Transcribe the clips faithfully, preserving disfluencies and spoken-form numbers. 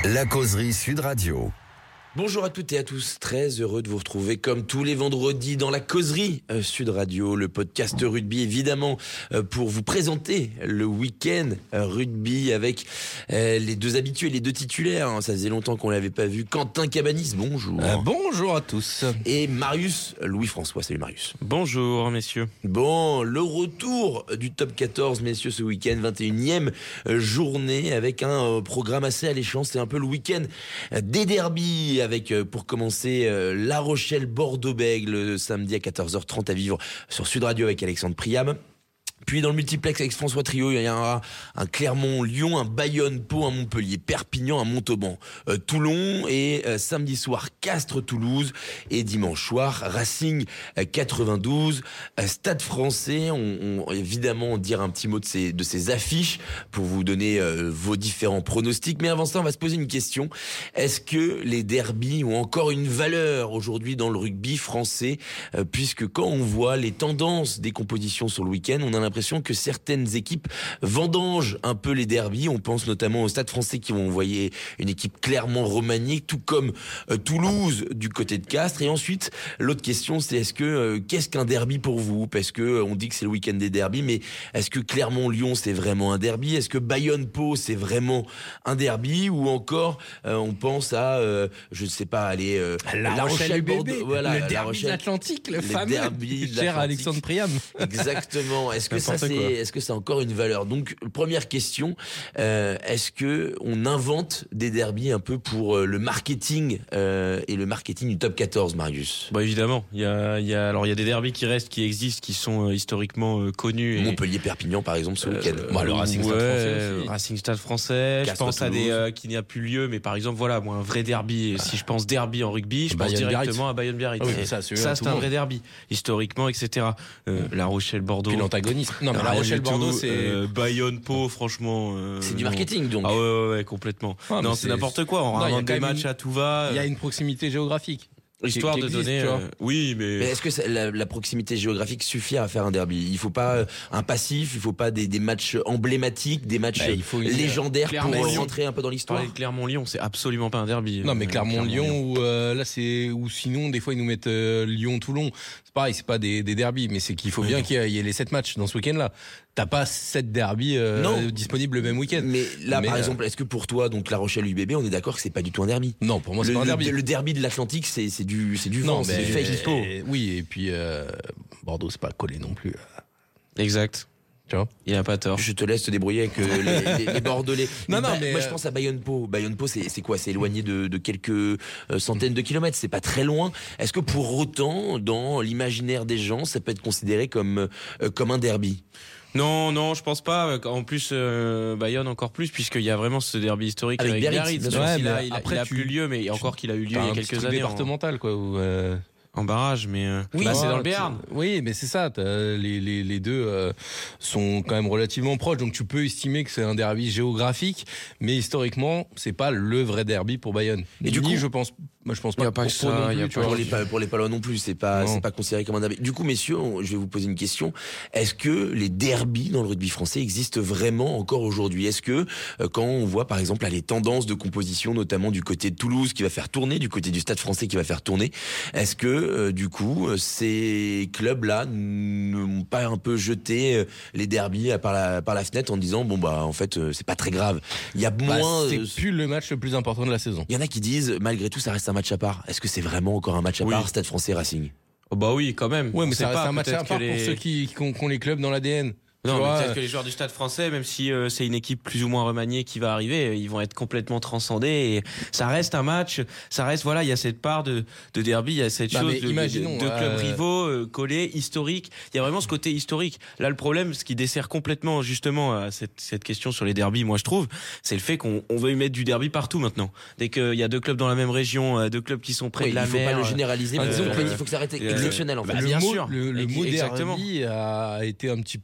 La causerie Sud Radio. Bonjour à toutes et à tous, très heureux de vous retrouver comme tous les vendredis dans la causerie euh, Sud Radio, le podcast rugby évidemment euh, pour vous présenter le week-end euh, rugby avec euh, les deux habitués, les deux titulaires, hein. Ça faisait longtemps qu'on l'avait pas vu. Quentin Cabanis, bonjour. Euh, bonjour à tous. Et Marius Louis-François, salut Marius. Bonjour messieurs. Bon, le retour du top quatorze messieurs ce week-end, vingt et unième journée avec un euh, programme assez alléchant, c'est un peu le week-end des derbies avec pour commencer La Rochelle-Bordeaux-Bègles samedi à quatorze heures trente à vivre sur Sud Radio avec Alexandre Priam. Puis dans le multiplex avec François Trio, il y a un, un Clermont-Lyon, un Bayonne-Pau, un Montpellier, Perpignan, un Montauban, euh, Toulon et euh, samedi soir Castres-Toulouse et dimanche soir Racing euh, quatre-vingt-douze, euh, Stade Français. On, on évidemment dire un petit mot de ces de ces affiches pour vous donner euh, vos différents pronostics. Mais avant ça, on va se poser une question. Est-ce que les derbies ont encore une valeur aujourd'hui dans le rugby français, euh, puisque quand on voit les tendances des compositions sur le week-end, on a l'impression que certaines équipes vendangent un peu les derbies. On pense notamment au Stade Français qui vont envoyer une équipe clairement remaniée, tout comme euh, Toulouse du côté de Castres. Et ensuite, l'autre question, c'est est-ce que euh, qu'est-ce qu'un derby pour vous ? Parce que euh, on dit que c'est le week-end des derbies, mais est-ce que Clermont-Lyon c'est vraiment un derby ? Est-ce que Bayonne-Pau c'est vraiment un derby ? Ou encore, euh, on pense à, euh, je ne sais pas, aller euh, La, La Rochelle-Bordeaux, voilà, le la derby Rochelle, de l'Atlantique, le les fameux, derbies de cher Alexandre Priam. Exactement. Est-ce que ça, c'est, est-ce que c'est encore une valeur ? Donc, première question, euh, est-ce que on invente des derbies un peu pour euh, le marketing euh, et le marketing du top quatorze, Marius ? Bah évidemment, il y a, il y a, alors il y a des derbies qui restent, qui existent, qui sont euh, historiquement euh, connus. Et... Montpellier-Perpignan, par exemple, ce week-end. Euh, bah, le Racing ouais, Stade Français aussi. Racing Stade Français. Castres, je pense à Toulouse. des euh, qui n'y a plus lieu, mais par exemple, voilà, moi un vrai derby. Et si je pense derby en rugby, je pense Bayonne-Biarritz. directement à Bayonne-Biarritz. Ah oui, Et ça, c'est ça, tout c'est le un monde. vrai derby, historiquement, et cetera. Euh, La Rochelle-Bordeaux. Puis l'antagoniste. Non, mais La Rien du Rochelle-Bordeaux, tout. c'est. Euh, Bayonne-Pau, franchement. euh, C'est du non. marketing, donc. Ah ouais, ouais, ouais, complètement. Ah, mais non, c'est- c'est n'importe quoi. On Non, il y a invente quand des même matchs une- à tout va. Il y a une proximité géographique. Histoire qui de existe, donner. tu vois. euh, Oui, mais. Mais est-ce que ça- la, la proximité géographique suffit à faire un derby ? Il faut pas euh, un passif, il faut pas des, des matchs emblématiques, des matchs Bah, il faut une- légendaires pour Clermont-Lyon. rentrer un peu dans l'histoire. Parler de Clermont-Lyon, c'est absolument pas un derby. Non, mais Euh, Clermont-Lyon, ou euh, là, c'est. Ou sinon, des fois, ils nous mettent euh, Lyon-Toulon. C'est pareil, c'est pas des, des derbies, mais c'est qu'il faut Oui, bien non. qu'il y ait- il y ait les sept matchs dans ce week-end-là. T'as pas sept derbies euh, Non. disponibles le même week-end. Mais là, Mais, par euh, exemple, est-ce que pour toi, donc La Rochelle U B B, on est d'accord que c'est pas du tout un derby ? Non, pour moi, c'est le, pas un le- derby. le derby de l'Atlantique, c'est, c'est du, c'est du vent, Non, c'est mais du fake. euh, oui, et puis euh, Bordeaux, c'est pas collé non plus. Exact. Tu vois. Il a pas tort. Je te laisse te débrouiller avec euh, les, les, les Bordelais. Non, non, Ba- mais, moi, je euh, pense à Bayonne-Pau. Bayonne-Pau, c'est, c'est quoi ? C'est éloigné de, de quelques euh, centaines de kilomètres. C'est pas très loin. Est-ce que pour autant, dans l'imaginaire des gens, ça peut être considéré comme euh, comme un derby ? Non, non, je pense pas. En plus, euh, Bayonne encore plus, puisqu'il y a vraiment ce derby historique Avec avec, Biarritz, Biarritz. bien Même sûr. s'il Ouais, a- mais il a, après, il a tu- plus lieu, mais encore qu'il a eu lieu T'as il y un a petit quelques truc années en, départemental, quoi. Où, euh, en barrage, mais euh, Oui, bah, c'est ouais, dans le tu- Béarn. Oui, mais c'est ça. t'as- Les, les, les deux euh, sont quand même relativement proches, donc tu peux estimer que c'est un derby géographique, mais historiquement, c'est pas le vrai derby pour Bayonne. Et du Ni, coup- je pense, moi je pense Y a pas. pas pour que Pau ça, non y a plus, tu pas vois. Pour les, pa- pour les Palois non plus, c'est pas, Non. c'est pas considéré comme un derby. Du coup, messieurs, on- je vais vous poser une question. Est-ce que les derbys dans le rugby français existent vraiment encore aujourd'hui ? Est-ce que, euh, quand on voit, par exemple, là, les tendances de composition, notamment du côté de Toulouse qui va faire tourner, du côté du Stade Français qui va faire tourner, est-ce que, euh, du coup, euh, ces clubs-là n'ont pas un peu jeté euh, les derbys euh, par la, par la fenêtre en disant, bon, bah, en fait, euh, c'est pas très grave. Il y a Bah, moins, c'est euh, plus le match le plus important de la saison. il y en a qui disent, malgré tout, ça reste un match à part. Est-ce que c'est vraiment encore un match à Oui. part, Stade Français Racing ? Oh, bah oui, quand même. Ouais, On mais sait ça reste pas, un match peut-être à part que pour les- ceux qui, qui, ont, qui ont les clubs dans l'A D N. Tu Non, mais vois, peut-être euh, que les joueurs du Stade Français, même si euh, c'est une équipe plus ou moins remaniée qui va arriver, ils vont être complètement transcendés. Et ça reste un match, ça reste voilà, il y a cette part de, de derby, il y a cette Bah, chose mais de, de- imaginons, de clubs euh, rivaux euh, collés, historiques. Il y a vraiment ce côté historique. Là, le problème, ce qui dessert complètement justement à cette, cette question sur les derbys, moi je trouve, c'est le fait qu'on on veut y mettre du derby partout maintenant. Dès qu'il y a deux clubs dans la même région, euh, deux clubs qui sont près Oui, de la il faut mer. pas le généraliser, euh, mais disons euh, que il faut que ça reste euh, exceptionnel, en fait. bah, le bien mot, sûr. Le, le Ex- mot exactement. derby a été un petit peu euh,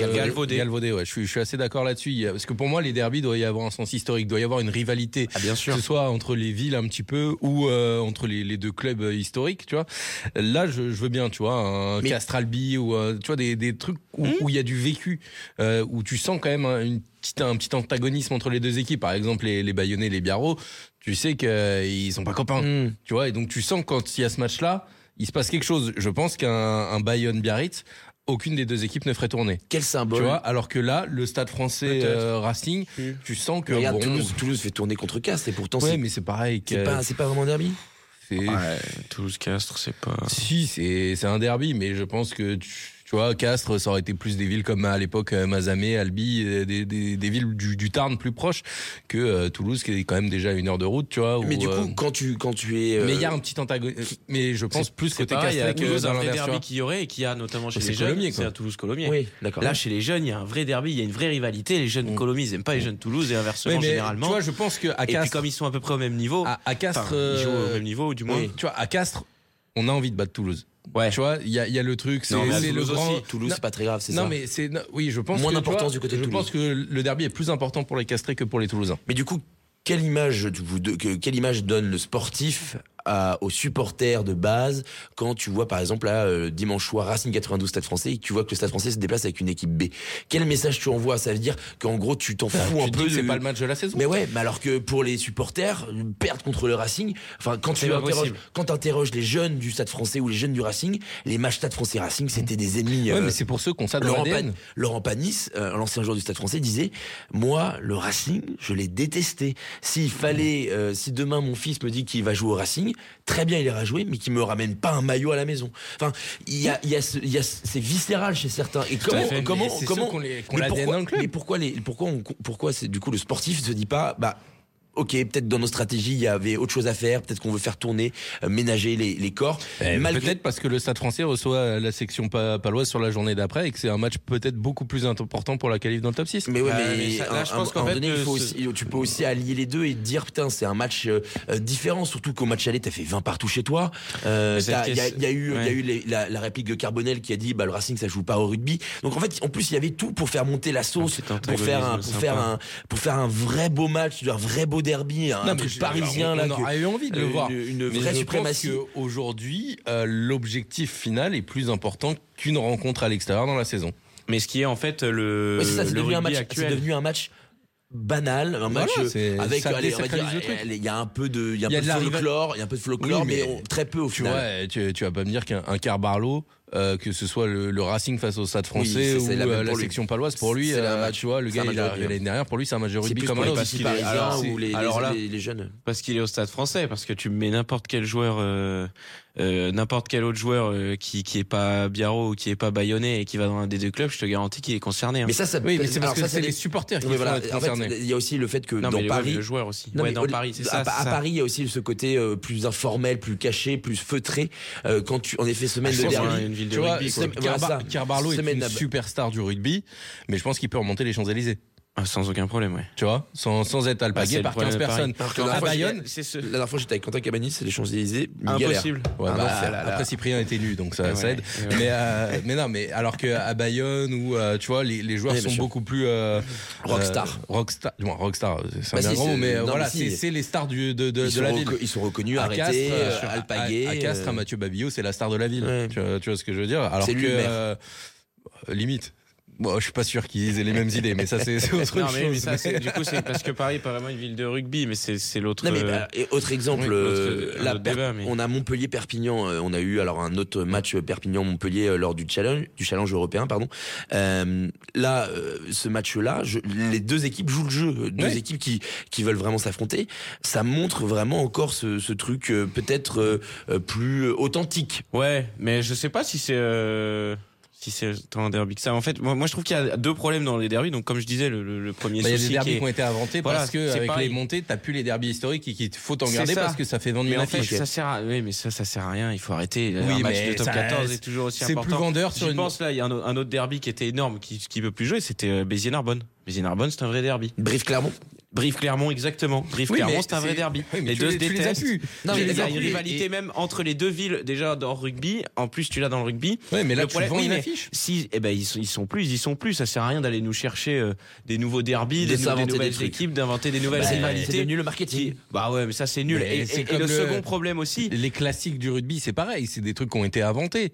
galvaudé. Galvaudé, ouais. Je suis, je suis assez d'accord là-dessus. Parce que pour moi, les derbys, doit y avoir un sens historique, doit y avoir une rivalité. Ah, bien sûr. Que ce soit entre les villes un petit peu ou euh, entre les, les deux clubs historiques, tu vois. Là, je, je veux bien, tu vois, un Mais... Castres-Albi ou euh, tu vois des, des trucs où il mmh. y a du vécu, euh, où tu sens quand même une petite, un petit antagonisme entre les deux équipes. Par exemple, les, les Bayonnais, les Biarros, tu sais qu'ils euh, sont pas copains, mmh. tu vois. Et donc tu sens que quand il y a ce match-là, il se passe quelque chose. Je pense qu'un un Bayonne-Biarritz, aucune des deux équipes ne ferait tourner. Quel symbole. Tu vois, alors que là, le Stade français euh, Racing, mmh. tu sens que regarde, bon, Toulouse, Toulouse fait tourner contre Castres et pourtant ouais, c'est mais c'est pareil. C'est pas, c'est pas vraiment un derby. C'est... Ouais, Toulouse-Castres, c'est pas. Si, c'est c'est un derby, mais je pense que tu, tu vois, Castres, ça aurait été plus des villes comme à l'époque Mazamet, Albi, des, des, des villes du, du Tarn plus proches que euh, Toulouse, qui est quand même déjà une heure de route, tu vois. Mais où, du coup, euh... quand tu quand tu es. Euh... Mais il y a un petit antagonisme. Mais je pense c'est, plus c'est côté Castres. Il y a que dans un vrai derby qu'il y aurait et qu'il y a notamment chez c'est les jeunes. Colomiers, c'est à Toulouse-Colomiers. Oui, d'accord. Là, chez les jeunes, il y a un vrai derby, il y a une vraie rivalité. Les jeunes mmh. Colomiers, ils n'aiment pas les jeunes Toulouse et inversement, oui, mais, généralement. Tu vois, je pense que à Castres. Et puis comme ils sont à peu près au même niveau. À, à Castres. Ils jouent au même niveau, du moins. Oui. Tu vois, à Castres, on a envie de battre Toulouse. Ouais. Tu vois, il y a, y a le truc, c'est, non, c'est le grand. Aussi. Toulouse, non, c'est pas très grave, c'est non, ça. Mais c'est, non, oui, je pense moins que, d'importance vois, du côté de je Toulouse. pense que le derby est plus important pour les Castrés que pour les Toulousains. Mais du coup, quelle image, vous, quelle image donne le sportif à, aux supporters de base quand tu vois par exemple là euh, dimanche soir Racing quatre-vingt-douze Stade Français et que tu vois que le Stade Français se déplace avec une équipe B? Quel message tu envoies? Ça veut dire qu'en gros tu t'en fous tu un dis peu que de... c'est pas le match de la saison. Mais ouais, mais alors que pour les supporters perdre contre le Racing, enfin quand tu interroges, quand t'interroges les jeunes du Stade Français ou les jeunes du Racing, les matchs Stade Français Racing c'était des ennemis. Ouais, euh, mais c'est pour ceux qu'on ça dans Laurent, l'A D N. Pan, Laurent Panis, euh, l'ancien joueur du Stade Français, disait moi le Racing je l'ai détesté. S'il fallait, euh, si demain mon fils me dit qu'il va jouer au Racing, très bien il ira jouer, mais qu'il me ramène pas un maillot à la maison. Enfin, il y a, il y a, ce, il y a, c'est viscéral chez certains. Et Tout comment, fait, comment, comment, qu'on les, qu'on mais pourquoi, dans le club. mais pourquoi les, pourquoi on, pourquoi c'est du coup le sportif se dit pas, bah. Ok, peut-être dans nos stratégies, il y avait autre chose à faire. Peut-être qu'on veut faire tourner, euh, ménager les, les corps. Eh, malgré... Peut-être parce que le Stade Français reçoit la section paloise sur la journée d'après et que c'est un match peut-être beaucoup plus important pour la qualif dans le top six. Mais oui, euh, mais, mais ça, là, je pense qu'à un fait, donné, il faut ce... aussi, tu peux aussi allier les deux et te dire putain, c'est un match euh, différent. Surtout qu'au match aller, t'as fait vingt partout chez toi. Euh, il y a, y a eu, il ouais. y a eu les, la, la réplique de Carbonel qui a dit bah le Racing ça joue pas au rugby. Donc en fait, en plus il y avait tout pour faire monter la sauce, un pour faire un, pour faire un, pour faire un vrai beau match, un vrai beau derby. Un, non, parisien on, là, on aurait eu envie de le une, voir. Une, une mais vraie je suprématie. Pense qu'aujourd'hui, euh, l'objectif final est plus important qu'une rencontre à l'extérieur dans la saison. Mais ce qui est en fait le, ouais, c'est ça, c'est le devenu un match, actuel. C'est devenu un match banal, un match voilà, avec allez, on va dire, il y a un peu de, il y a un peu de folklore, il y a un peu de folklore, oui, mais, mais on, très peu au tu final. Vois, tu, tu vas pas me dire qu'un un Carbarlo. Euh, que ce soit le, le Racing face au Stade Français oui, c'est, c'est ou la, la section paloise pour lui, euh, tu vois, le gars il est arrivé l'année dernière, pour lui c'est un match de rugby comme un autre. Alors, ou les, alors là, les, les jeunes. Parce qu'il est au Stade Français, parce que tu mets n'importe quel joueur, euh, euh, n'importe quel autre joueur euh, qui qui est pas Biarro ou qui est pas Bayonnais et qui va dans un des deux clubs, je te garantis qu'il est concerné. Hein. Mais ça, ça, oui, mais c'est parce alors, que ça, c'est les supporters qui voilà, sont concernés. Il y a aussi le fait que non, dans mais Paris, le joueur aussi. Non, ouais, mais dans Paris, c'est ça. À Paris, il y a aussi ce côté plus informel, plus caché, plus feutré. Quand tu, en effet, semaine de derby, tu vois. Carbarlo est une superstar du rugby, mais je pense qu'il peut remonter les Champs-Élysées. Ah, sans aucun problème, ouais. Tu vois, sans, sans être alpagué bah, par quinze personnes. À Bayonne, c'est ce... la dernière fois j'étais avec Quentin Cabanis, c'est les Champs-Élysées. Impossible. Ouais, ah, bah, bah, là, après Cyprien était nu, donc ça, ouais, ça aide. Ouais. Mais, euh, mais non, mais alors qu'à Bayonne où euh, tu vois les, les joueurs ouais, sont beaucoup plus euh, rockstar. Euh, rockstar, du moins rockstar, c'est un bah, bien grand mot, mais non, voilà, mais si, c'est, c'est les stars du, de, de, de la ville. Ils sont reconnus, arrêtés, alpagués. À Castres, Mathieu Babillot, c'est la star de la ville. Tu vois ce que je veux dire? Alors que limite. Bon, je suis pas sûr qu'ils aient les mêmes idées, mais ça c'est, c'est autre non, chose. Mais, mais ça, c'est, du coup, c'est parce que Paris est pas vraiment une ville de rugby, mais c'est, c'est l'autre. Non, mais bah, et autre exemple, oui, l'autre, la autre per- débat, mais... on a Montpellier-Perpignan. Euh, on a eu alors un autre match Perpignan-Montpellier euh, lors du challenge, du challenge européen, pardon. Euh, là, euh, ce match-là, je, les deux équipes jouent le jeu, deux oui. équipes qui qui veulent vraiment s'affronter. Ça montre vraiment encore ce, ce truc euh, peut-être euh, plus authentique. Ouais, mais je sais pas si c'est. Euh... Si c'est tant un derby que ça. En fait, moi, moi, je trouve qu'il y a deux problèmes dans les derbys. Donc, comme je disais, le, le, le premier bah, souci. Il y a des derbys qui, est... qui ont été inventés voilà, parce que avec pareil. les montées, t'as plus les derbys historiques et qu'il faut t'en garder parce que ça fait vendre une affiche. En fait, ça sert à... Oui, mais ça, ça sert à rien. Il faut arrêter. Oui, un match mais de top ça, quatorze est toujours aussi c'est important. C'est plus vendeur sur Je une... pense là, il y a un, un autre derby qui était énorme, qui, qui peut plus jouer. C'était Béziers-Narbonne. Béziers-Narbonne, c'est un vrai derby. Brive-Clermont. Brive-Clermont, exactement. Brive-Clermont, oui, c'est un vrai derby. Oui, les deux se détestent. Non, il mais y a une et, rivalité et... même entre les deux villes déjà dans le rugby. En plus, tu l'as dans le rugby. Ouais, mais là, le tu problème, vends oui, une mais affiche. Si, eh ben, ils sont, ils sont plus, ils sont plus. Ça sert à rien d'aller nous chercher euh, des nouveaux derbys, des, nou- des nouvelles des équipes, d'inventer des nouvelles bah, rivalités. C'est devenu le marketing. Qui... Bah ouais, mais ça c'est nul. Et, et, et le, le second problème aussi. Les classiques du rugby, c'est pareil. C'est des trucs qui ont été inventés.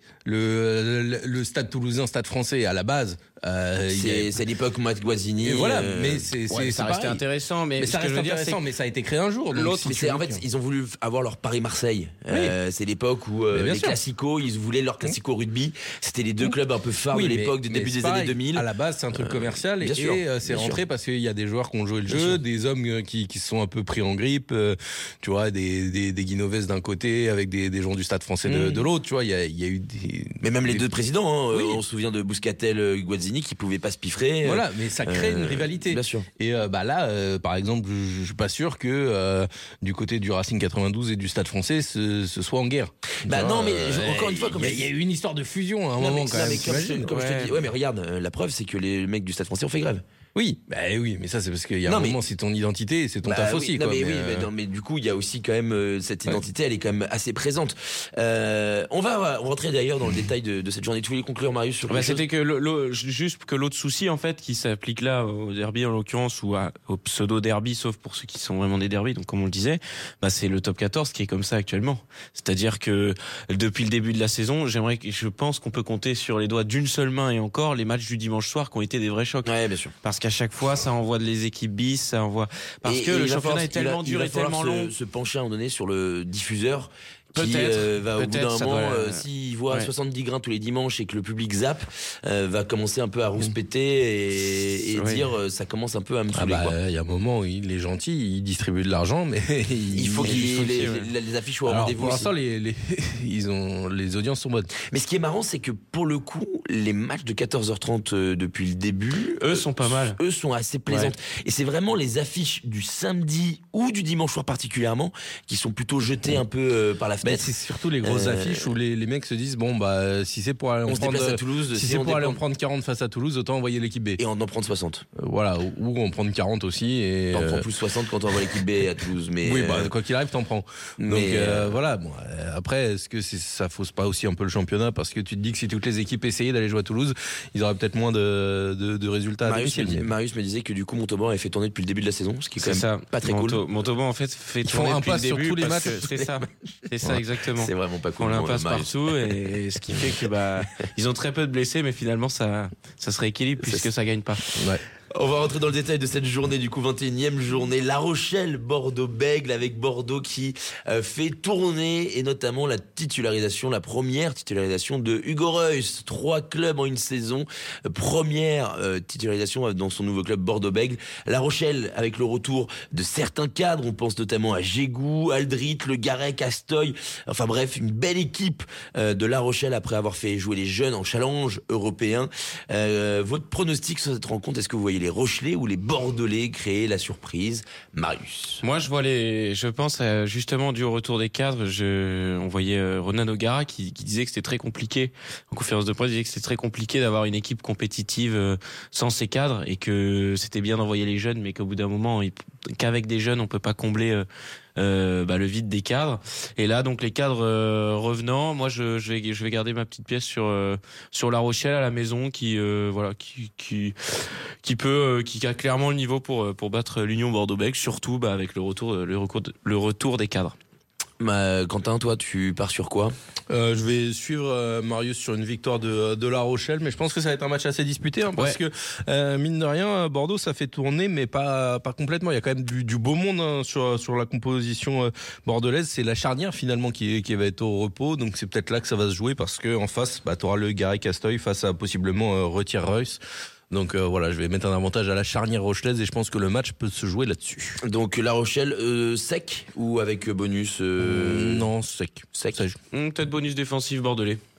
Le, le, le Stade Toulousain, Stade Français, à la base. Euh, c'est, a... c'est l'époque Matt Guazzini. Et voilà, euh... mais c'est, c'est, ouais, c'est ça restait intéressant, mais, mais ça reste intéressant, dire, mais ça a été créé un jour. L'autre, si mais c'est, en fait, ils ont voulu avoir leur Paris-Marseille. Oui. Euh, c'est l'époque où euh, les classicos, ils voulaient leur classico rugby. C'était les deux clubs un peu phares oui, de l'époque, du début des années deux mille. À la base, c'est un truc commercial, euh, et sûr, euh, c'est rentré sûr. Parce qu'il y a des joueurs qui ont joué le bien jeu, sûr. Des hommes qui, qui se sont un peu pris en grippe, euh, tu vois, des, des, des Guinoves d'un côté, avec des, des gens du Stade Français de, de l'autre, tu vois, il y a, il y a eu des. Mais même des... les deux présidents, hein, on se souvient de Bouscatel, Guazzini, qui pouvaient pas se piffrer. Voilà, mais ça crée euh, une rivalité. Bien sûr. Et euh, bah là, euh, par exemple, je, je suis pas sûr que euh, du côté du Racing quatre-vingt-douze et du Stade Français, ce, ce soit en guerre. Bah non, mais euh, je, encore une fois, comme il y, y a eu une histoire de fusion à un non, moment mais, quand non, même. Mais comme, je, comme ouais. je te dis, ouais, mais regarde, euh, la preuve, c'est que les mecs du Stade Français ont fait grève. Oui, bah oui, mais ça c'est parce qu'il y a non, un mais... moment c'est ton identité, c'est ton bah, taf oui, aussi. Non, quoi, mais, mais oui, euh... mais, non, mais du coup il y a aussi quand même euh, cette identité, ouais. Elle est quand même assez présente. Euh, on va rentrer d'ailleurs dans le détail de, de cette journée. Tu voulais conclure, Marius, sur bah, c'était que le, le, juste que l'autre souci en fait qui s'applique là au derby en l'occurrence ou à, au pseudo derby, sauf pour ceux qui sont vraiment des derbys. Donc comme on le disait, bah c'est le top quatorze qui est comme ça actuellement. C'est-à-dire que depuis le début de la saison, j'aimerais, je pense qu'on peut compter sur les doigts d'une seule main et encore les matchs du dimanche soir qui ont été des vrais chocs. Ouais, bien sûr. Parce qu'à chaque fois, ça envoie de les équipes bis, ça envoie parce et, que et le championnat falloir, est tellement dur et tellement se, long. Se pencher à un moment donné sur le diffuseur. Qui peut-être, euh, va au bout d'un moment, doit... euh, s'il voit ouais. soixante-dix grains tous les dimanches et que le public zappe, euh, va commencer un peu à rouspéter et, et oui. dire euh, ça commence un peu à me saouler. Ah bah, il y a un moment où il est gentil, il distribue de l'argent, mais il, il faut qu'il il faut les, ouais. les, les affiches soient au rendez-vous. Pour l'instant, les, les, ils ont, les audiences sont bonnes. Mais ce qui est marrant, c'est que pour le coup, les matchs de quatorze heures trente euh, depuis le début, eux sont pas mal. Eux sont assez plaisantes. Ouais. Et c'est vraiment les affiches du samedi ou du dimanche soir particulièrement qui sont plutôt jetées ouais. un peu euh, par la fenêtre. Bah, c'est surtout les grosses euh... affiches où les, les mecs se disent bon bah si c'est pour aller on en prendre à Toulouse, si, si c'est pour aller en prendre quarante face à Toulouse, autant envoyer l'équipe B et en en prendre soixante. Euh, voilà, ou, ou en prendre quarante aussi et t'en euh... prends plus soixante quand on envoie l'équipe B à Toulouse, mais oui bah quoi qu'il arrive t'en prends. Mais donc euh, voilà bon, après est-ce que c'est, ça fausse pas aussi un peu le championnat parce que tu te dis que si toutes les équipes essayaient d'aller jouer à Toulouse, ils auraient peut-être moins de, de, de résultats. Marius me, dis, Marius me disait que du coup Montauban avait fait tourner depuis le début de la saison, ce qui est quand c'est même ça. pas très Monto, cool. Montauban en fait fait Ils tourner font un depuis pas le début sur tous les matchs. C'est ça, c'est ça exactement. C'est vraiment pas cool. On l'impasse partout et ce qui fait que bah ils ont très peu de blessés, mais finalement ça ça se rééquilibre puisque ça, ça gagne pas. Ouais. On va rentrer dans le détail de cette journée, du coup vingt et unième journée. La Rochelle, Bordeaux-Bègles, avec Bordeaux qui euh, fait tourner et notamment la titularisation, la première titularisation de Hugo Reus. Trois clubs en une saison. Première euh, titularisation dans son nouveau club Bordeaux-Bègles. La Rochelle avec le retour de certains cadres. On pense notamment à Gégou, Aldrit, Le Garec, Astoy. Enfin bref, une belle équipe euh, de La Rochelle après avoir fait jouer les jeunes en challenge européen. Euh, votre pronostic sur cette rencontre, est-ce que vous voyez les Rochelais ou les Bordelais créer la surprise? Marius. Moi, je vois les, je pense à, justement dû au retour des cadres, je, on voyait euh, Ronan O'Gara qui, qui disait que c'était très compliqué, en conférence de presse, il disait que c'était très compliqué d'avoir une équipe compétitive euh, sans ces cadres et que c'était bien d'envoyer les jeunes, mais qu'au bout d'un moment, il, qu'avec des jeunes, on peut pas combler euh, Euh, bah, le vide des cadres. Et là, donc les cadres euh, revenant, moi je, je vais je vais garder ma petite pièce sur euh, sur La Rochelle à la maison, qui euh, voilà, qui qui qui peut, euh, qui a clairement le niveau pour pour battre l'Union Bordeaux-Bègles, surtout bah, avec le retour le retour le retour des cadres. Bah, Quentin, toi, tu pars sur quoi? euh, Je vais suivre euh, Marius sur une victoire de, de La Rochelle, mais je pense que ça va être un match assez disputé, hein, parce ouais. que euh, mine de rien, Bordeaux, ça fait tourner, mais pas pas complètement. Il y a quand même du, du beau monde hein, sur sur la composition euh, bordelaise. C'est la charnière finalement qui qui va être au repos, donc c'est peut-être là que ça va se jouer, parce que en face, bah, t'auras le Garec Astoy face à possiblement euh, Retire Reus. Donc euh, voilà, je vais mettre un avantage à la charnière rochelaise et je pense que le match peut se jouer là-dessus. Donc La Rochelle euh, sec ou avec bonus euh... Non, sec. Sec. sec. Mmh, peut-être bonus défensif bordelais.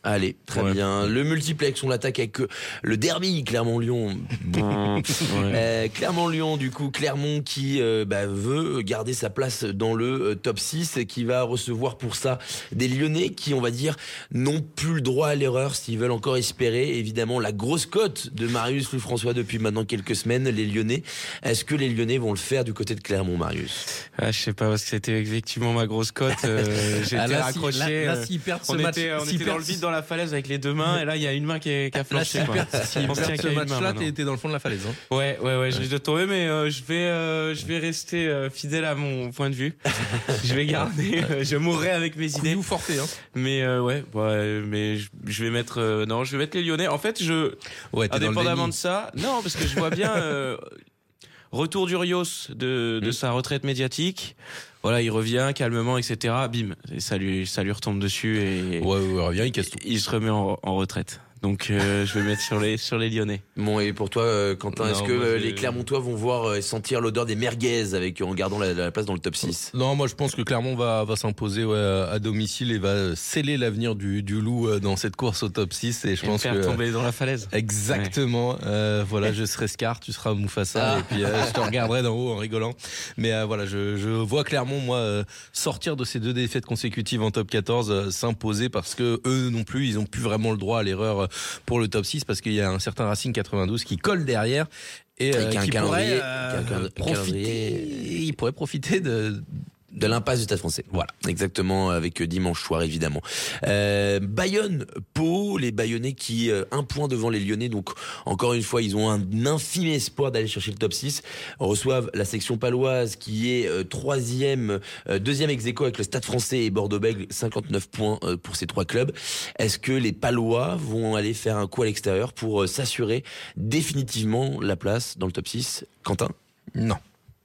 Allez, très Ouais. bien. Le multiplex, on l'attaque avec le derby Clermont-Lyon. Bon. Ouais. Euh, Clermont-Lyon, du coup, Clermont qui euh, bah, veut garder sa place dans le euh, top six, qui va recevoir pour ça des Lyonnais qui, on va dire, n'ont plus le droit à l'erreur s'ils veulent encore espérer. Évidemment, la grosse cote de Marius Louis-François depuis maintenant quelques semaines, les Lyonnais. Est-ce que les Lyonnais vont le faire du côté de Clermont, Marius? Ah, je sais pas, parce que c'était effectivement ma grosse cote. Euh, j'ai Ah, été là, raccroché. si- là, là, euh, s'ils perdent ce on match, était, on s'ils était dans perdent- le vide dans la falaise avec les deux mains, et là, il y a une main qui est, qui a Là, flanché. s'ils quoi. perdent s'ils On se perdent tient ce qu'à une main, match-là, maintenant. t'es t'es dans le fond de la falaise. Hein. Ouais, ouais, ouais, je risque de tomber, mais euh, je vais, euh, je vais rester euh, fidèle à mon point de vue. Je vais garder, euh, je mourrai avec mes idées. Couille ou forfait. Hein. Mais euh, ouais, ouais, mais je, je vais mettre, euh, non, je vais mettre les Lyonnais. En fait, je, Ouais, t'es dans le indépendamment déni. de ça, non, parce que je vois bien euh, retour d'Urios de, de Mm. sa retraite médiatique. Voilà, il revient calmement, et cetera. Bim, et ça lui, ça lui retombe dessus et Ouais, ouais, reviens, il casse tout. il se remet en, en retraite. Donc euh, je vais mettre sur les sur les Lyonnais. Bon, et pour toi, euh, Quentin, Non, est-ce que moi, euh, j'ai- les Clermontois vont voir euh, sentir l'odeur des merguez avec, en gardant la, la place dans le top six? Non, moi je pense que Clermont va, va s'imposer ouais, à domicile et va sceller l'avenir du, du loup euh, dans cette course au top six. Et je Et pense faire que. tomber dans la falaise. Exactement. Euh, voilà, je serai Scar, tu seras Mufasa, Ah. et puis euh, je te regarderai d'en haut en rigolant. Mais euh, voilà, je, je vois Clermont, moi, euh, sortir de ces deux défaites consécutives en top quatorze, euh, s'imposer parce que eux non plus, ils ont plus vraiment le droit à l'erreur euh, pour le top six parce qu'il y a un certain Racing quatre-vingt-douze qui colle derrière. Et euh, Avec un qui calendrier- pourrait euh, avec un- un profiter, calendrier- il pourrait profiter de, De l'impasse du Stade français. Voilà, exactement, avec dimanche soir évidemment. Euh, Bayonne, Pau, les Bayonnais qui, euh, un point devant les Lyonnais, donc encore une fois, ils ont un infime espoir d'aller chercher le top six, reçoivent la section paloise qui est euh, troisième, euh, deuxième ex-aequo avec le Stade français et Bordeaux-Bègles, cinquante-neuf points euh, pour ces trois clubs. Est-ce que les Palois vont aller faire un coup à l'extérieur pour euh, s'assurer définitivement la place dans le top six? Quentin? Non.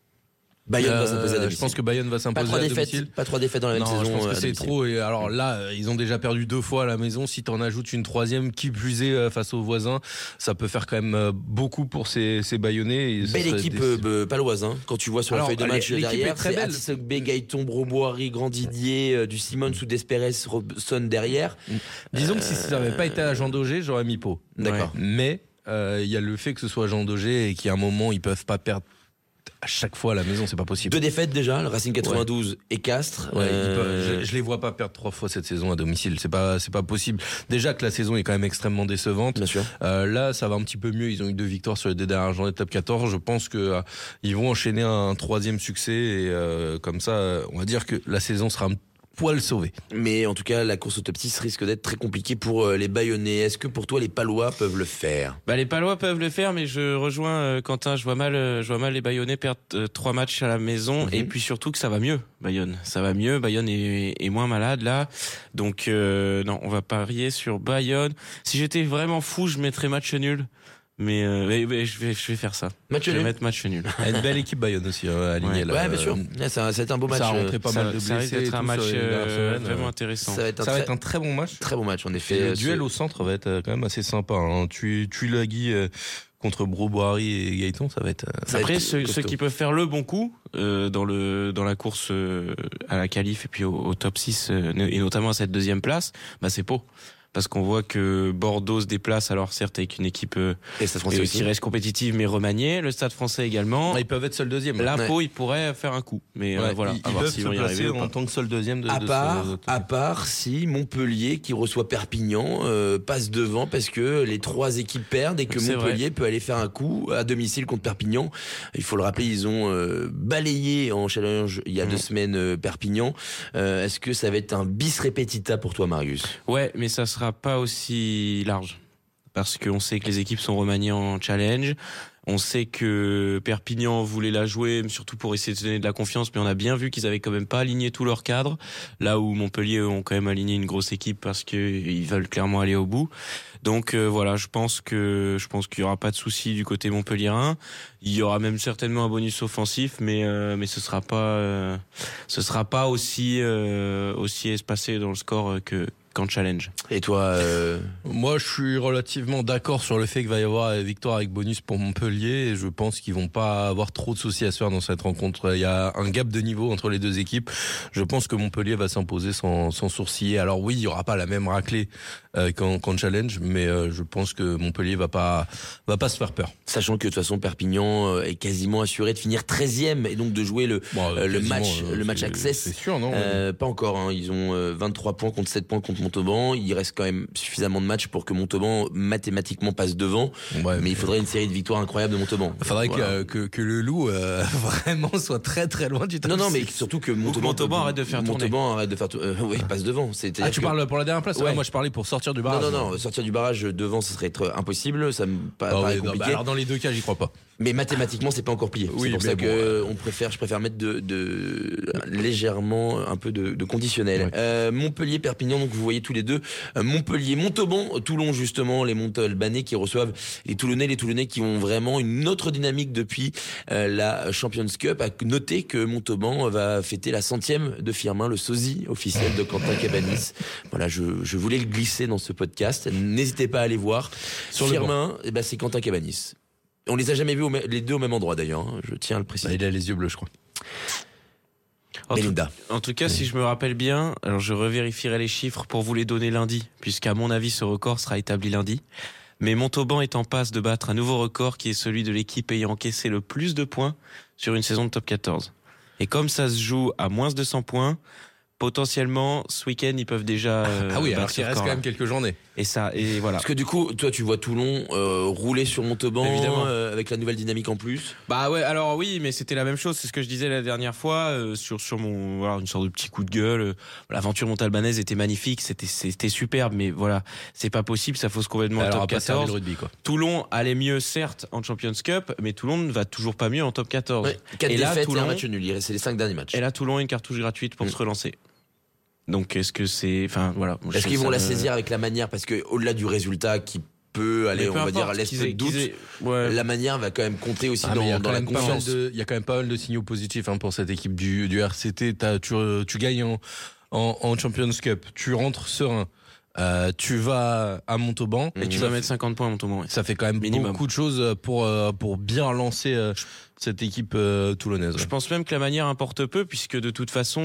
Bayonne Euh, va s'imposer à domicile. Je pense que Bayonne va Pas s'imposer trois à défaites, domicile. pas trois défaites dans la même Non, saison. je pense euh, que à c'est domicile. trop. Et alors là, euh, ils ont déjà perdu deux fois à la maison. Si t'en ajoutes une troisième, qui plus est euh, face aux voisins, ça peut faire quand même euh, beaucoup pour ces, ces Bayonnais. Et ce Belle serait équipe des- euh, paloise, hein. Quand tu vois sur Alors, la feuille de match l'équipe est derrière, très c'est belle. Atisogbe, Gaëton, Broboiry, Grand Didier, euh, du Simon sous Desperes, Robson derrière. Disons que si ça n'avait pas été à Jean Daugé, j'aurais mis Pau. D'accord. Mais euh, il y a le fait que ce soit Jean Daugé et qu'à un moment, ils peuvent pas perdre à chaque fois à la maison, c'est pas possible. Deux défaites déjà, le Racing quatre-vingt-douze et Castres. Ouais, ils Euh, peuvent- je, je les vois pas perdre trois fois cette saison à domicile. C'est pas, c'est pas possible. Déjà que la saison est quand même extrêmement décevante. Bien sûr. Euh, là, ça va un petit peu mieux. Ils ont eu deux victoires sur les deux dernières journées de top quatorze. Je pense que euh, ils vont enchaîner un, troisième succès et euh, comme ça, euh, on va dire que la saison sera un poil sauvée. Mais en tout cas, la course au top six risque d'être très compliquée pour euh, les Bayonnais. Est-ce que pour toi, les Palois peuvent le faire? Bah les Palois peuvent le faire, mais je rejoins euh, Quentin. Je vois mal, euh, je vois mal les Bayonnais perdre euh, trois matchs à la maison, Mhm. et puis surtout que ça va mieux. Bayonne, ça va mieux. Bayonne est, est moins malade là, donc euh, non, on va parier sur Bayonne. Si j'étais vraiment fou, je mettrais match nul. Mais, euh, mais- mais je vais, je vais faire ça. Match je vais nul. mettre match nul. Une belle équipe Bayonne aussi, hein, alignée Ouais. là. Ouais, bien sûr. Euh, Ouais, ça, ça va être un beau match. Ça a euh, rentré pas ça, mal de ça risque blessés. et d'être un tout match sur les dernières euh, semaines. vraiment intéressant. Ça va être un Ça très, va être un très bon match. très bon match, en Et effet. le Euh, duel ce- au centre va être euh, quand même assez sympa. Hein. Tu, tu Lagui euh, contre Broboiry et Gaëton, ça va être. euh, ça va Après, être ceux, costaud. ceux qui peuvent faire le bon coup euh, dans le dans la course euh, à la qualif et puis au, au top six euh, et notamment à cette deuxième place, bah c'est Pau. Parce qu'on voit que Bordeaux se déplace, alors certes avec une équipe euh, Et le Stade français euh, aussi. qui reste compétitive mais remaniée, le Stade français également. Ils peuvent être seul deuxième. Là, Ouais. Pau, il pourrait faire un coup. Mais euh, Ouais, voilà, ils, à ils voir peuvent s'ils se vont y placer arriver ou en pas. tant que seul deuxième de, À de part, ce- à part si Montpellier qui reçoit Perpignan euh, passe devant parce que les trois équipes perdent et que C'est Montpellier peut aller faire un coup à domicile contre Perpignan. Il faut le rappeler, ils ont euh, balayé en challenge il y a Mhm. deux semaines euh, Perpignan. Euh, Est-ce que ça va être un bis repetita pour toi, Marius? Ouais, mais ça sera pas aussi large. Parce qu'on sait que les équipes sont remaniées en challenge. On sait que Perpignan voulait la jouer, surtout pour essayer de se donner de la confiance, mais on a bien vu qu'ils avaient quand même pas aligné tout leur cadre. Là où Montpellier eux, ont quand même aligné une grosse équipe parce qu'ils veulent clairement aller au bout. Donc euh, voilà, je pense que je pense qu'il y aura pas de souci du côté montpelliérain. Il y aura même certainement un bonus offensif, mais euh, mais ce sera pas euh, ce sera pas aussi euh, aussi espacé dans le score que qu'en challenge. Et toi euh... Moi, je suis relativement d'accord sur le fait qu'il va y avoir une victoire avec bonus pour Montpellier. Et je pense qu'ils vont pas avoir trop de soucis à se faire dans cette rencontre. Il y a un gap de niveau entre les deux équipes. Je pense que Montpellier va s'imposer sans, sans sourciller. Alors oui, il y aura pas la même raclée euh, qu'en, qu'en challenge, mais euh, je pense que Montpellier va pas va pas se faire peur. Sachant que de toute façon Perpignan est quasiment assuré de finir treizième et donc de jouer le bon, euh, le match euh, le match c'est, access. C'est sûr, non euh, Pas encore. Hein. Ils ont euh, vingt-trois points contre sept points contre Montauban. Il reste quand même suffisamment de matchs pour que Montauban mathématiquement passe devant. Ouais, mais il faudrait une série de victoires incroyables de Montauban. Il faudrait voilà. que, que que le loup euh, vraiment soit très très loin du top. Non non, mais surtout que Montauban, Montauban arrête de faire tourner. Montauban arrête de faire tourner. Euh, oui, passe devant. C'est ah, tu que... parles pour la dernière place. Ouais. Ah, moi, je parlais pour sortir du barrage. Non non non, sortir du barrage devant, ce serait être impossible. Ça me paraît ah, oui, compliqué. Non, bah, alors dans les deux cas, j'y crois pas. Mais mathématiquement, c'est pas encore plié. Oui, c'est pour ça bon, que euh... on préfère, je préfère mettre de, de légèrement un peu de, de conditionnel. Ouais. Euh, Montpellier, Perpignan, donc vous voyez tous les deux. Euh, Montpellier, Montauban, Toulon justement, les Montalbanais qui reçoivent les Toulonnais, les Toulonnais qui ont vraiment une autre dynamique depuis euh, la Champions Cup. À noter que Montauban va fêter la centième de Firmin, le sosie officiel de Quentin Cabanis. Voilà, je, je voulais le glisser dans ce podcast. N'hésitez pas à aller voir. Sur Firmin, eh ben, c'est Quentin Cabanis. On les a jamais vus au m- les deux au même endroit d'ailleurs, hein, je tiens à le préciser. Bah, il a les yeux bleus, je crois. En tout, en tout cas, oui. Si je me rappelle bien, alors je revérifierai les chiffres pour vous les donner lundi, puisqu'à mon avis, ce record sera établi lundi. Mais Montauban est en passe de battre un nouveau record qui est celui de l'équipe ayant encaissé le plus de points sur une saison de top quatorze. Et comme ça se joue à moins de deux cents points, potentiellement, ce week-end, ils peuvent déjà. Euh, ah oui, alors qu'il reste quand même quelques journées. Et ça, et voilà. Parce que du coup, toi, tu vois Toulon euh, rouler sur Montauban, évidemment, euh, avec la nouvelle dynamique en plus. Bah ouais, alors oui, mais c'était la même chose. C'est ce que je disais la dernière fois euh, sur sur mon voilà une sorte de petit coup de gueule. Euh, L'aventure montalbanaise était magnifique, c'était c'était superbe, mais voilà, c'est pas possible, ça fausse complètement le top quatorze. Le rugby, quoi. Toulon allait mieux certes en Champions Cup, mais Toulon ne va toujours pas mieux en top quatorze. Ouais, quatre et défaites là, Toulon, et un match nul. Il restait les cinq derniers matchs. Et là, Toulon a une cartouche gratuite pour mmh. se relancer. Donc est-ce que c'est, enfin voilà. Est-ce qu'ils vont la saisir avec la manière, parce que au-delà du résultat qui peut aller, on va dire, laisse peu de doute, ouais. La manière va quand même compter aussi ah, dans, dans la confiance. Il y a quand même pas mal de signaux positifs hein, pour cette équipe du, du R C T. T'as, tu, tu gagnes en, en, en Champions Cup, tu rentres serein. Euh, tu vas à Montauban et mmh. tu vas mettre cinquante points à Montauban. Ouais. Ça fait quand même minimum. Beaucoup de choses pour pour bien lancer euh, cette équipe euh, toulonnaise. Ouais. Je pense même que la manière importe peu, puisque de toute façon,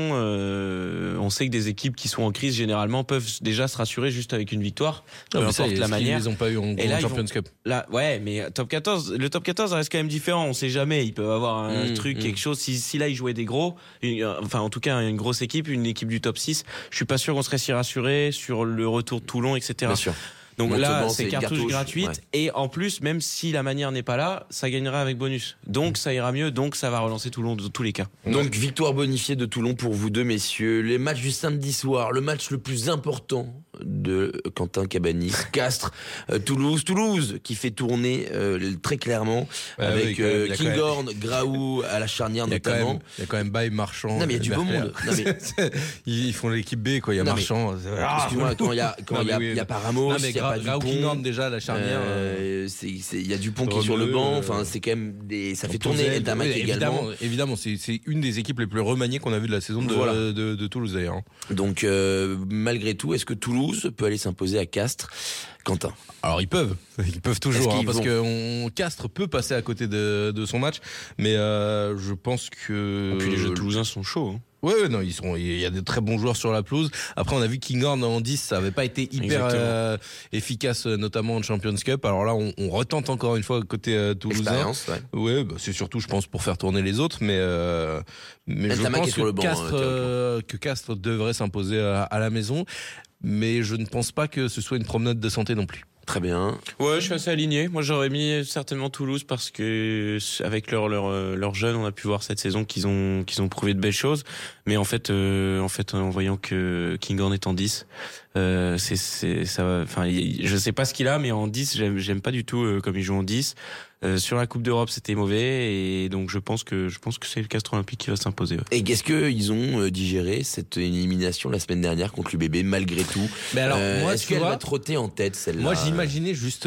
euh, on sait que des équipes qui sont en crise généralement peuvent déjà se rassurer juste avec une victoire. Peu non, importe la manière. Ils les ont pas eu en, et là, en Champions vont, Cup. Là, ouais, mais top quatorze, le top quatorze reste quand même différent. On sait jamais. Ils peuvent avoir un mmh, truc, mmh. quelque chose. Si, si là ils jouaient des gros, une, enfin en tout cas une grosse équipe, une équipe du top six, je suis pas sûr qu'on serait si rassuré sur le retour de Toulon, et cetera. Bien sûr. Donc Montauban, là, c'est cartouche gratuite. Ouais. Et en plus, même si la manière n'est pas là, ça gagnera avec bonus. Donc ça ira mieux, donc ça va relancer Toulon dans tous les cas. Donc victoire bonifiée de Toulon pour vous deux, messieurs. Les matchs du samedi soir, le match le plus important de Quentin Cabanis, Castres, euh, Toulouse, Toulouse qui fait tourner euh, très clairement ouais, avec oui, euh, Kinghorn, même... Graou à la charnière notamment. Il y a quand même Baye, Marchand. Non mais il y a du beau monde. Non, mais... Ils font l'équipe B quoi. Il y a non, Marchand. Mais... Ah, excuse-moi, quand il y a quand il y a, oui, y a pas Ramos, il y a pas Graou, Kinghorn déjà la charnière. Euh, c'est il y a Dupont qui est sur le banc. Enfin c'est quand même des ça fait tourner Ntamak oui, également. Évidemment, évidemment c'est c'est une des équipes les plus remaniées qu'on a vu de la saison de voilà. de, de, de Toulouse d'ailleurs. Donc euh, malgré tout, est-ce que Toulouse peut aller s'imposer à Castres, Quentin? Alors ils peuvent, ils peuvent toujours, hein, parce vont... que on, Castres peut passer à côté de, de son match, mais euh, je pense que. Et puis les jeux toulousains sont chauds. Hein. Ouais, ouais, non, ils sont, il y a de très bons joueurs sur la pelouse. Après, on a vu Kinghorn en dix, ça avait pas été hyper euh, efficace, notamment en Champions Cup. Alors là, on, on retente encore une fois côté euh, toulousain. Ouais, ouais bah, c'est surtout, je pense, pour faire tourner les autres, mais euh, mais Elle je pense que banc, Castres, hein, euh, que Castres devrait s'imposer à, à la maison, mais je ne pense pas que ce soit une promenade de santé non plus. Très bien. Ouais, je suis assez aligné. Moi, j'aurais mis certainement Toulouse parce que avec leur leur leur jeunes, on a pu voir cette saison qu'ils ont qu'ils ont prouvé de belles choses. Mais en fait, euh, en fait, en voyant que Kinghorn est en dix, euh, c'est c'est ça. Enfin, je sais pas ce qu'il a, mais en dix, j'aime j'aime pas du tout euh, comme il joue en dix. Euh, sur la Coupe d'Europe, c'était mauvais, et donc je pense que je pense que c'est le Castres Olympique qui va s'imposer. Ouais. Et qu'est-ce que ils ont digéré cette élimination la semaine dernière contre l'U B B malgré tout? Mais alors, euh, moi, est-ce qu'elle va trotter en tête celle-là? Moi, j'imaginais justement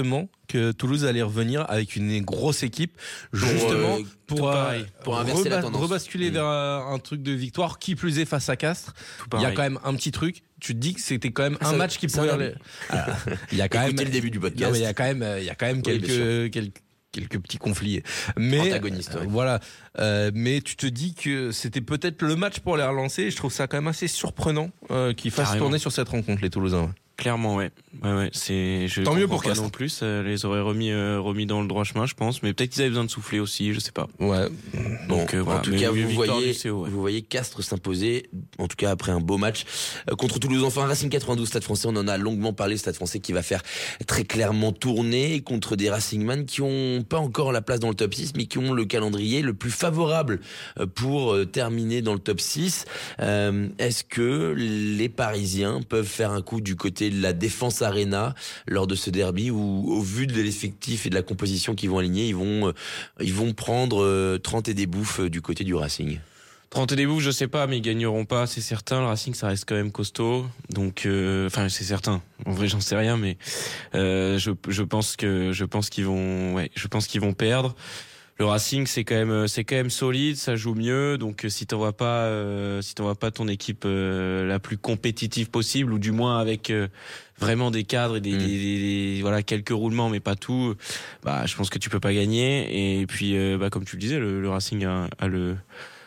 que Toulouse allait revenir avec une grosse équipe, justement euh, pour, euh, pour inverser la tendance. rebasculer mmh. vers un truc de victoire, qui plus est face à Castres. Il y a quand même un petit truc. Tu te dis que c'était quand même un ça, match qui ça pouvait. va. Aller... Ah, il y a quand Écoutez même le début du podcast. Non, mais il y a quand même, il y a quand même oui, quelques, quelques quelques petits conflits. Mais antagonistes. euh, Ouais. voilà. Euh, mais tu te dis que c'était peut-être le match pour les relancer. Je trouve ça quand même assez surprenant euh, qu'ils fassent Carrément. tourner sur cette rencontre les Toulousains. Ouais. Clairement, ouais. Ouais, ouais. C'est, je Tant mieux comprends pour pas Castres. non plus. Ça les aurait remis, euh, remis dans le droit chemin, je pense. Mais peut-être qu'ils avaient besoin de souffler aussi, je sais pas. Ouais. Donc, Bon, euh, voilà. en tout Mais cas, oui, vous victoire voyez, du C O, ouais. vous voyez Castres s'imposer, en tout cas après un beau match euh, contre Toulouse. Enfin, Racing quatre-vingt-douze, Stade Français, on en a longuement parlé. Stade Français qui va faire très clairement tourner contre des Racingman qui ont pas encore la place dans le top six, mais qui ont le calendrier le plus favorable euh, pour euh, terminer dans le top six. Euh, est-ce que les Parisiens peuvent faire un coup du côté de la Défense Arena lors de ce derby, où au vu de l'effectif et de la composition qu'ils vont aligner, ils vont, euh, ils vont prendre euh, trente et des bouffes euh, du côté du Racing? trente et des bouffes, je sais pas, mais ils gagneront pas, c'est certain. Le Racing, ça reste quand même costaud. Donc, euh, enfin, c'est certain. En vrai, j'en sais rien, mais euh, je, je pense que, je pense qu'ils vont, ouais, je pense qu'ils vont perdre. Le Racing, c'est quand même, c'est quand même solide, ça joue mieux. Donc, si t'envoies pas, euh, si t'envoies pas ton équipe euh, la plus compétitive possible, ou du moins avec euh, vraiment des cadres et des, mmh. des, des, des, voilà, quelques roulements, mais pas tout, bah, je pense que tu peux pas gagner. Et puis, euh, bah, comme tu le disais, le, le Racing a, a le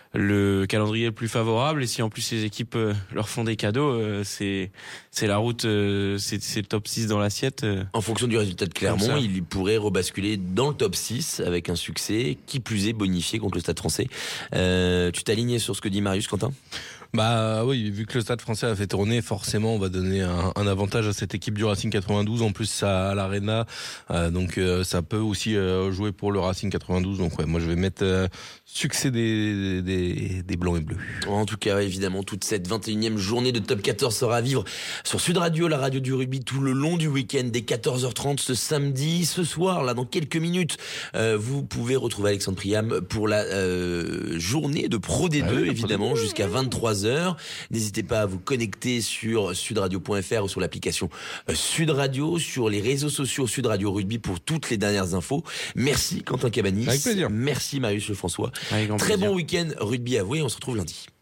le calendrier le plus favorable, et si en plus les équipes euh, leur font des cadeaux, euh, c'est c'est la route, euh, c'est c'est le top six dans l'assiette. Euh. En fonction du résultat de Clermont, il pourrait rebasculer dans le top six avec un succès qui plus est bonifié contre le Stade Français. Euh, tu t'alignes sur ce que dit Marius, Quentin? Bah oui, vu que le Stade Français a fait tourner, forcément on va donner un, un avantage à cette équipe du Racing quatre-vingt-douze. En plus ça à l'Arena, euh, donc euh, ça peut aussi euh, jouer pour le Racing quatre-vingt-douze. Donc ouais, moi je vais mettre euh, succès des, des des blancs et bleus. En tout cas, évidemment, toute cette vingt et unième journée de Top quatorze sera à vivre sur Sud Radio, la radio du rugby, tout le long du week-end, dès quatorze heures trente ce samedi. Ce soir, là, dans quelques minutes, euh, vous pouvez retrouver Alexandre Priam pour la euh, journée de Pro D deux, ah oui, évidemment, jusqu'à vingt-trois heures. N'hésitez pas à vous connecter sur sudradio point f r ou sur l'application Sud Radio, sur les réseaux sociaux Sud Radio Rugby pour toutes les dernières infos. Merci Quentin Cabanis. Avec plaisir. Merci Marius Lefrançois. Avec grand Très plaisir. bon week-end rugby à vous et on se retrouve lundi.